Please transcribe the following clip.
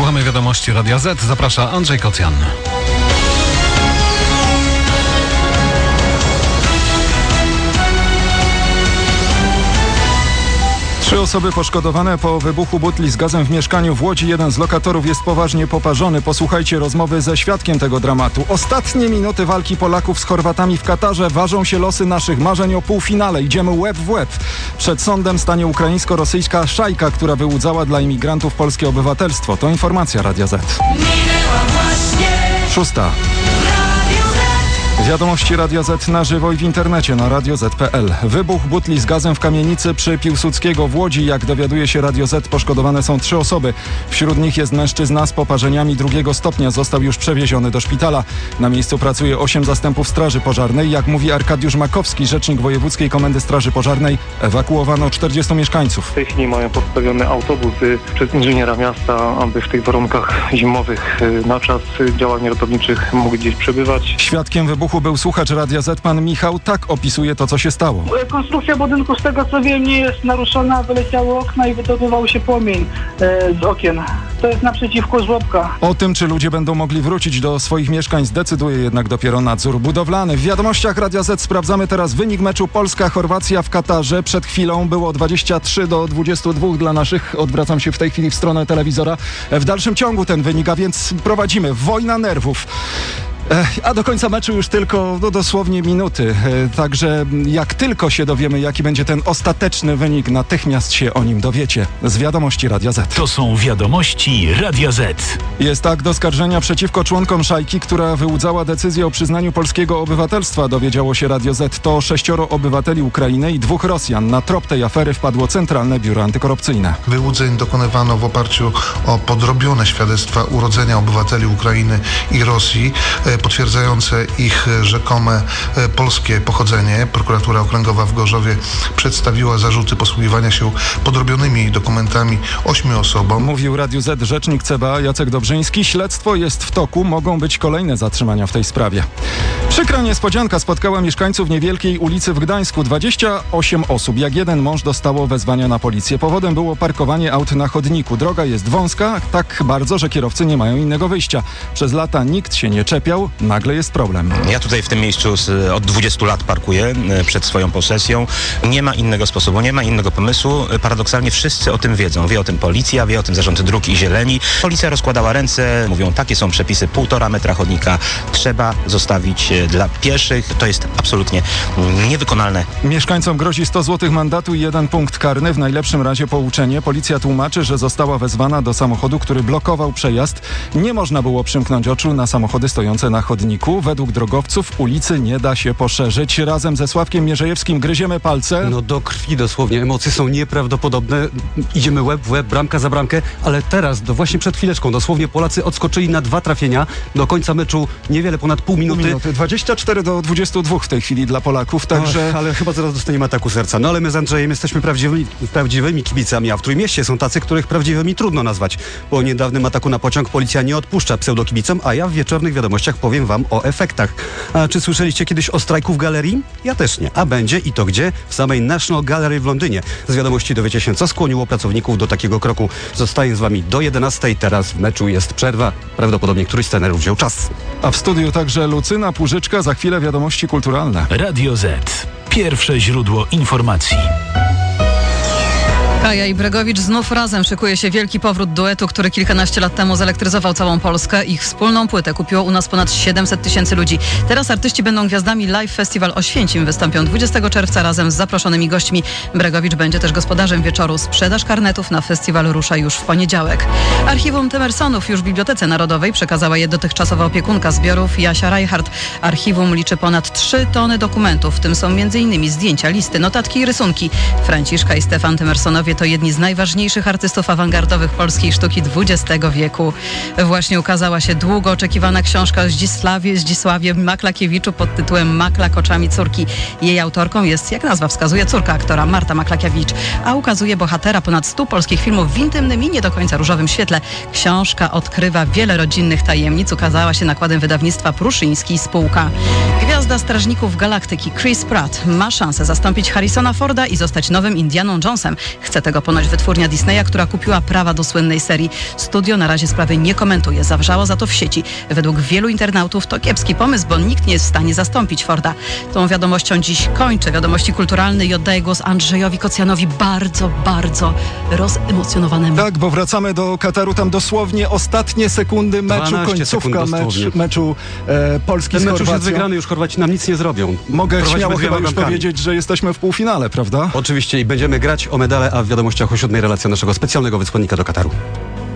Słuchamy wiadomości Radia Z. Zaprasza Andrzej Kocjan. Trzy osoby poszkodowane po wybuchu butli z gazem w mieszkaniu w Łodzi. Jeden z lokatorów jest poważnie poparzony. Posłuchajcie rozmowy ze świadkiem tego dramatu. Ostatnie minuty walki Polaków z Chorwatami w Katarze. Ważą się losy naszych marzeń o półfinale. Idziemy łeb w łeb. Przed sądem stanie ukraińsko-rosyjska szajka, która wyłudzała dla imigrantów polskie obywatelstwo. To informacja Radia Z. 6. Wiadomości Radia Z na żywo i w internecie na radioz.pl. Wybuch butli z gazem w kamienicy przy Piłsudskiego w Łodzi. Jak dowiaduje się Radio Z, poszkodowane są 3 osoby. Wśród nich jest mężczyzna z poparzeniami 2. stopnia. Został już przewieziony do szpitala. Na miejscu pracuje 8 zastępów Straży Pożarnej. Jak mówi Arkadiusz Makowski, rzecznik Wojewódzkiej Komendy Straży Pożarnej, ewakuowano 40 mieszkańców. W tej chwili mają podstawiony autobus przez inżyniera miasta, aby w tych warunkach zimowych na czas działań ratowniczych mogli gdzieś przebywać. Świadkiem wybuchu był słuchacz Radia Z, pan Michał. Tak opisuje to, co się stało. Konstrukcja budynku, z tego co wiem, nie jest naruszona. Wyleciały okna i wydobywał się płomień z okien. To jest naprzeciwko żłobka. O tym, czy ludzie będą mogli wrócić do swoich mieszkań, zdecyduje jednak dopiero nadzór budowlany. W wiadomościach Radia Z sprawdzamy teraz wynik meczu Polska-Chorwacja w Katarze. Przed chwilą było 23-22 dla naszych. Odwracam się w tej chwili w stronę telewizora. W dalszym ciągu ten wynik, a więc prowadzimy. Wojna nerwów. A do końca meczu już tylko dosłownie minuty. Także jak tylko się dowiemy, jaki będzie ten ostateczny wynik, natychmiast się o nim dowiecie. Z wiadomości Radia Z. To są wiadomości Radia Z. Jest akt oskarżenia przeciwko członkom szajki, która wyłudzała decyzję o przyznaniu polskiego obywatelstwa. Dowiedziało się Radio Z. To 6 obywateli Ukrainy i 2 Rosjan. Na trop tej afery wpadło Centralne Biuro Antykorupcyjne. Wyłudzeń dokonywano w oparciu o podrobione świadectwa urodzenia obywateli Ukrainy i Rosji, potwierdzające ich rzekome polskie pochodzenie. Prokuratura Okręgowa w Gorzowie przedstawiła zarzuty posługiwania się podrobionymi dokumentami 8 osobom. Mówił Radiu Z rzecznik CBA Jacek Dobrzyński. Śledztwo jest w toku. Mogą być kolejne zatrzymania w tej sprawie. Przykra niespodzianka spotkała mieszkańców niewielkiej ulicy w Gdańsku. 28 osób, jak jeden mąż, dostało wezwania na policję. Powodem było parkowanie aut na chodniku. Droga jest wąska, tak bardzo, że kierowcy nie mają innego wyjścia. Przez lata nikt się nie czepiał. Nagle jest problem. Ja tutaj w tym miejscu od 20 lat parkuję przed swoją posesją. Nie ma innego sposobu, nie ma innego pomysłu. Paradoksalnie wszyscy o tym wiedzą. Wie o tym policja, wie o tym Zarząd Dróg i Zieleni. Policja rozkładała ręce, mówią, takie są przepisy, 1,5 metra chodnika trzeba zostawić dla pieszych. To jest absolutnie niewykonalne. Mieszkańcom grozi 100 zł mandatu i 1 punkt karny. W najlepszym razie pouczenie. Policja tłumaczy, że została wezwana do samochodu, który blokował przejazd. Nie można było przymknąć oczu na samochody stojące na chodniku. Według drogowców ulicy nie da się poszerzyć. Razem ze Sławkiem Mierzejewskim gryziemy palce. No do krwi dosłownie. Emocje są nieprawdopodobne. Idziemy łeb w łeb, bramka za bramkę, ale teraz, właśnie przed chwileczką, dosłownie Polacy odskoczyli na 2 trafienia. Do końca meczu niewiele ponad pół minuty. 24-22 w tej chwili dla Polaków, także... Ale chyba zaraz dostaniemy ataku serca. No ale my z Andrzejem jesteśmy prawdziwymi kibicami, a w Trójmieście są tacy, których prawdziwymi trudno nazwać. Po niedawnym ataku na pociąg policja nie odpuszcza pseudokibicom, a ja w wieczornych wiadomościach powiem wam o efektach. A czy słyszeliście kiedyś o strajku w galerii? Ja też nie. A będzie i to gdzie? W samej National Gallery w Londynie. Z wiadomości dowiecie się, co skłoniło pracowników do takiego kroku. Zostaję z wami do 11. Teraz w meczu jest przerwa. Prawdopodobnie któryś z trenerów wziął czas. A w studiu także Lucyna Płużyczka. Za chwilę wiadomości kulturalne. Radio Z. Pierwsze źródło informacji. Kaja i Bregowicz znów razem. Szykuje się wielki powrót duetu, który kilkanaście lat temu zelektryzował całą Polskę. Ich wspólną płytę kupiło u nas ponad 700 000 ludzi. Teraz artyści będą gwiazdami Live Festival Oświęcim. Wystąpią 20 czerwca razem z zaproszonymi gośćmi. Bregowicz będzie też gospodarzem wieczoru. Sprzedaż karnetów na festiwal rusza już w poniedziałek. Archiwum Temersonów już w Bibliotece Narodowej przekazała je dotychczasowa opiekunka zbiorów Jasia Reichardt. Archiwum liczy ponad 3 tony dokumentów. W tym są m.in. zdjęcia, listy, notatki i rysunki. Franciszka i Stefan Temersonowie to jedni z najważniejszych artystów awangardowych polskiej sztuki XX wieku. Właśnie ukazała się długo oczekiwana książka o Zdzisławie Maklakiewiczu pod tytułem Maklak oczami córki. Jej autorką jest, jak nazwa wskazuje, córka aktora Marta Maklakiewicz, a ukazuje bohatera ponad 100 polskich filmów w intymnym i nie do końca różowym świetle. Książka odkrywa wiele rodzinnych tajemnic. Ukazała się nakładem wydawnictwa Pruszyński Spółka. Gwiazda Gwiazda Strażników Galaktyki Chris Pratt ma szansę zastąpić Harrisona Forda i zostać nowym Indianą Jonesem. Chce tego ponoć wytwórnia Disneya, która kupiła prawa do słynnej serii. Studio na razie sprawy nie komentuje, zawrzało za to w sieci. Według wielu internautów to kiepski pomysł, bo nikt nie jest w stanie zastąpić Forda. Tą wiadomością dziś kończę wiadomości kulturalne i oddaję głos Andrzejowi Kocjanowi, bardzo rozemocjonowanemu. Tak, bo wracamy do Kataru, tam dosłownie ostatnie sekundy meczu, końcówka meczu Polski z Ten mecz Chorwacją. już jest wygrany, już Chorwaci nam nic nie zrobią. Mogę Prowadzimy śmiało chyba już bramkami. powiedzieć, że jesteśmy w półfinale, prawda? Oczywiście i będziemy grać o medale, a w wiadomościach o 7 relacja naszego specjalnego wysłannika do Kataru.